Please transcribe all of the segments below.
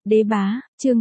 Đế bá, chương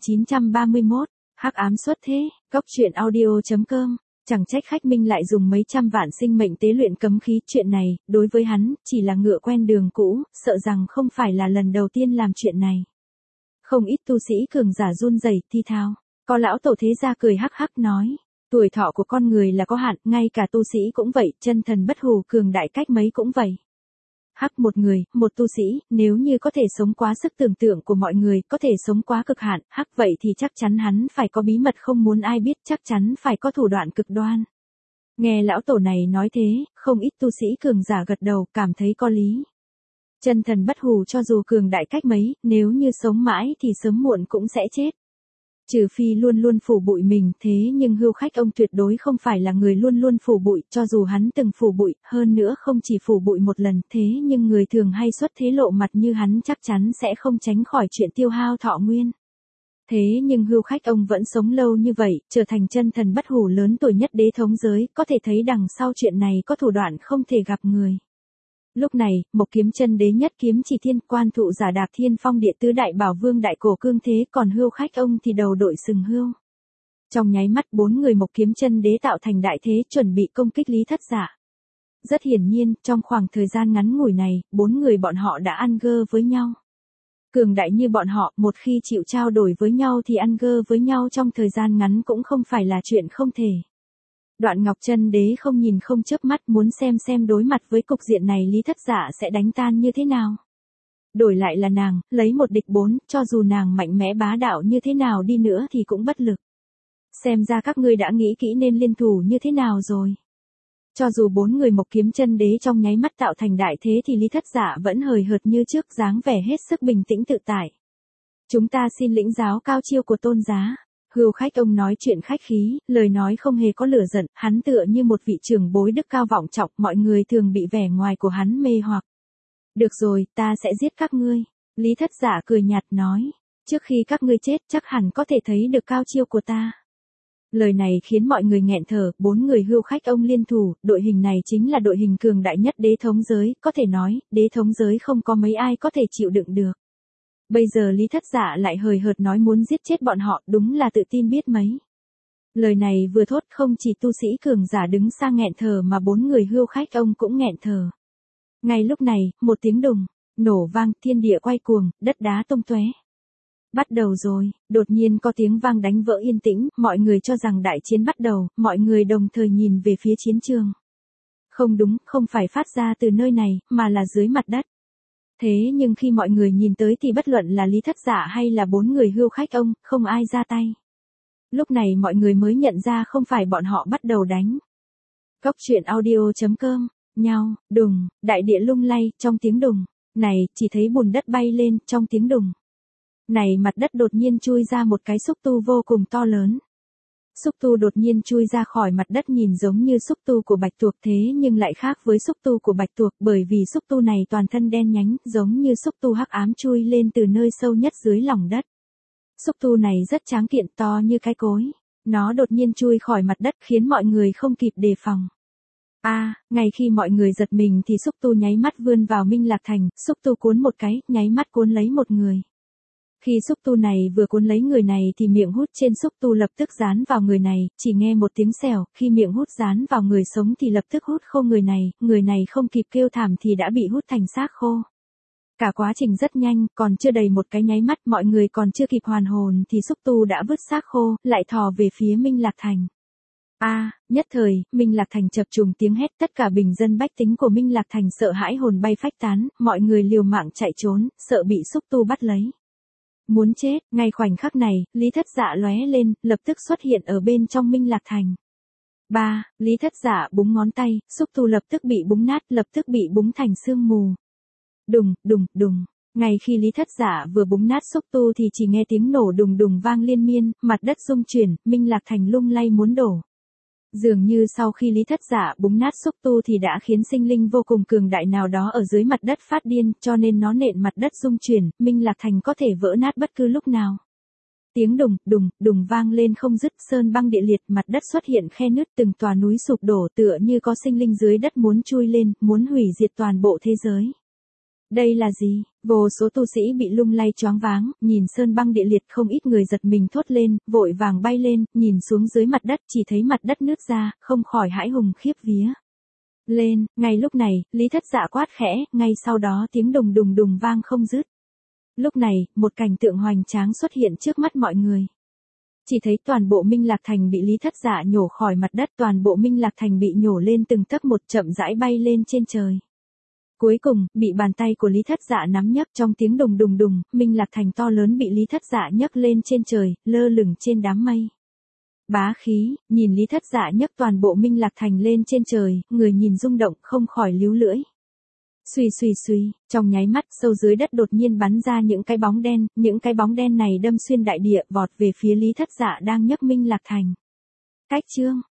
3931, hắc ám xuất thế, góc truyện audio.com, chẳng trách Khách Minh lại dùng mấy trăm vạn sinh mệnh tế luyện cấm khí, chuyện này, đối với hắn, chỉ là ngựa quen đường cũ, sợ rằng không phải là lần đầu tiên làm chuyện này. Không ít tu sĩ cường giả run rẩy thi thao, có lão tổ thế gia cười hắc hắc nói, tuổi thọ của con người là có hạn, ngay cả tu sĩ cũng vậy, chân thần bất hủ cường đại cách mấy cũng vậy. Hắc một người, một tu sĩ, nếu như có thể sống quá sức tưởng tượng của mọi người, có thể sống quá cực hạn, hắc vậy thì chắc chắn hắn phải có bí mật không muốn ai biết, chắc chắn phải có thủ đoạn cực đoan. Nghe lão tổ này nói thế, không ít tu sĩ cường giả gật đầu, cảm thấy có lý. Chân thần bất hủ cho dù cường đại cách mấy, nếu như sống mãi thì sớm muộn cũng sẽ chết. Trừ phi luôn luôn phủ bụi mình, thế nhưng Hưu Khách ông tuyệt đối không phải là người luôn luôn phủ bụi, cho dù hắn từng phủ bụi, hơn nữa không chỉ phủ bụi một lần, thế nhưng người thường hay xuất thế lộ mặt như hắn chắc chắn sẽ không tránh khỏi chuyện tiêu hao thọ nguyên. Thế nhưng Hưu Khách ông vẫn sống lâu như vậy, trở thành chân thần bất hủ lớn tuổi nhất đế thống giới, có thể thấy đằng sau chuyện này có thủ đoạn không thể gặp người. Lúc này, Mộc Kiếm Chân Đế nhất kiếm chỉ thiên, quan thụ giả Đạp Thiên Phong Địa tứ đại bảo vương đại cổ cương thế, còn Hưu Khách ông thì đầu đội sừng hươu. Trong nháy mắt 4 người Mộc Kiếm Chân Đế tạo thành đại thế, chuẩn bị công kích Lý Thất Dạ. Rất hiển nhiên, trong khoảng thời gian ngắn ngủi này, 4 người bọn họ đã ăn gơ với nhau. Cường đại như bọn họ, một khi chịu trao đổi với nhau thì ăn gơ với nhau trong thời gian ngắn cũng không phải là chuyện không thể. Đoạn Ngọc Chân Đế không nhìn không chớp mắt, muốn xem đối mặt với cục diện này Lý Thất Dạ sẽ đánh tan như thế nào. Đổi lại là nàng, lấy một địch 4, cho dù nàng mạnh mẽ bá đạo như thế nào đi nữa thì cũng bất lực. Xem ra các ngươi đã nghĩ kỹ nên liên thủ như thế nào rồi. Cho dù 4 người Mộc Kiếm Chân Đế trong nháy mắt tạo thành đại thế thì Lý Thất Dạ vẫn hời hợt như trước, dáng vẻ hết sức bình tĩnh tự tại. Chúng ta xin lĩnh giáo cao chiêu của tôn giá. Hưu Khách ông nói chuyện khách khí, lời nói không hề có lửa giận, hắn tựa như một vị trưởng bối đức cao vọng trọng, mọi người thường bị vẻ ngoài của hắn mê hoặc. Được rồi, ta sẽ giết các ngươi. Lý Thất Dạ cười nhạt nói, trước khi các ngươi chết chắc hẳn có thể thấy được cao chiêu của ta. Lời này khiến mọi người nghẹn thở, 4 người Hưu Khách ông liên thủ, đội hình này chính là đội hình cường đại nhất đế thống giới, có thể nói, đế thống giới không có mấy ai có thể chịu đựng được. Bây giờ Lý Thất Dạ lại hời hợt nói muốn giết chết bọn họ, đúng là tự tin biết mấy. Lời này vừa thốt, không chỉ tu sĩ cường giả đứng xa nghẹn thở mà 4 người Hưu Khách ông cũng nghẹn thở. Ngay lúc này, một tiếng đùng, nổ vang, thiên địa quay cuồng, đất đá tung tóe. Bắt đầu rồi, đột nhiên có tiếng vang đánh vỡ yên tĩnh, mọi người cho rằng đại chiến bắt đầu, mọi người đồng thời nhìn về phía chiến trường. Không đúng, không phải phát ra từ nơi này, mà là dưới mặt đất. Thế nhưng khi mọi người nhìn tới thì bất luận là Lý Thất Dạ hay là 4 người Hưu Khách ông, không ai ra tay. Lúc này mọi người mới nhận ra không phải bọn họ bắt đầu đánh. Góc truyện audio.com, nhau, đùng, đại địa lung lay, trong tiếng đùng, này, chỉ thấy bùn đất bay lên, trong tiếng đùng. Này, mặt đất đột nhiên chui ra một cái xúc tu vô cùng to lớn. Xúc tu đột nhiên chui ra khỏi mặt đất, nhìn giống như xúc tu của bạch tuộc, thế nhưng lại khác với xúc tu của bạch tuộc, bởi vì xúc tu này toàn thân đen nhánh, giống như xúc tu hắc ám chui lên từ nơi sâu nhất dưới lòng đất. Xúc tu này rất tráng kiện, to như cái cối. Nó đột nhiên chui khỏi mặt đất khiến mọi người không kịp đề phòng. Ngay khi mọi người giật mình thì xúc tu nháy mắt vươn vào Minh Lạc Thành, xúc tu cuốn một cái, nháy mắt cuốn lấy một người. Khi xúc tu này vừa cuốn lấy người này thì miệng hút trên xúc tu lập tức dán vào người này, chỉ nghe một tiếng xèo, khi miệng hút dán vào người sống thì lập tức hút khô người này không kịp kêu thảm thì đã bị hút thành xác khô. Cả quá trình rất nhanh, còn chưa đầy một cái nháy mắt, mọi người còn chưa kịp hoàn hồn thì xúc tu đã vứt xác khô, lại thò về phía Minh Lạc Thành. Nhất thời, Minh Lạc Thành chập trùng tiếng hét, tất cả bình dân bách tính của Minh Lạc Thành sợ hãi hồn bay phách tán, mọi người liều mạng chạy trốn, sợ bị xúc tu bắt lấy. Muốn chết, ngay khoảnh khắc này, Lý Thất Dạ lóe lên, lập tức xuất hiện ở bên trong Minh Lạc Thành. Lý Thất Dạ búng ngón tay, xúc tu lập tức bị búng nát, lập tức bị búng thành sương mù. Đùng, đùng, đùng. Ngay khi Lý Thất Dạ vừa búng nát xúc tu thì chỉ nghe tiếng nổ đùng đùng vang liên miên, mặt đất rung chuyển, Minh Lạc Thành lung lay muốn đổ. Dường như sau khi Lý Thất Dạ búng nát xúc tu thì đã khiến sinh linh vô cùng cường đại nào đó ở dưới mặt đất phát điên, cho nên nó nện mặt đất rung chuyển, Minh Lạc Thành có thể vỡ nát bất cứ lúc nào. Tiếng đùng, đùng, đùng vang lên không dứt, sơn băng địa liệt, mặt đất xuất hiện khe nứt, từng tòa núi sụp đổ, tựa như có sinh linh dưới đất muốn chui lên, muốn hủy diệt toàn bộ thế giới. Đây là gì? Vô số tu sĩ bị lung lay choáng váng, nhìn sơn băng địa liệt, không ít người giật mình thốt lên, vội vàng bay lên, nhìn xuống dưới mặt đất, chỉ thấy mặt đất nứt ra, không khỏi hãi hùng khiếp vía. Lên, ngay lúc này, Lý Thất Dạ quát khẽ, ngay sau đó tiếng đùng đùng đùng vang không dứt. Lúc này, một cảnh tượng hoành tráng xuất hiện trước mắt mọi người. Chỉ thấy toàn bộ Minh Lạc Thành bị Lý Thất Dạ nhổ khỏi mặt đất, toàn bộ Minh Lạc Thành bị nhổ lên từng tấc một, chậm rãi bay lên trên trời. Cuối cùng, bị bàn tay của Lý Thất Dạ nắm nhấc, trong tiếng đùng đùng đùng, Minh Lạc Thành to lớn bị Lý Thất Dạ nhấc lên trên trời, lơ lửng trên đám mây. Bá khí, nhìn Lý Thất Dạ nhấc toàn bộ Minh Lạc Thành lên trên trời, người nhìn rung động, không khỏi líu lưỡi. Xuy xuy xuy, trong nháy mắt, sâu dưới đất đột nhiên bắn ra những cái bóng đen, những cái bóng đen này đâm xuyên đại địa, vọt về phía Lý Thất Dạ đang nhấc Minh Lạc Thành. Cách chương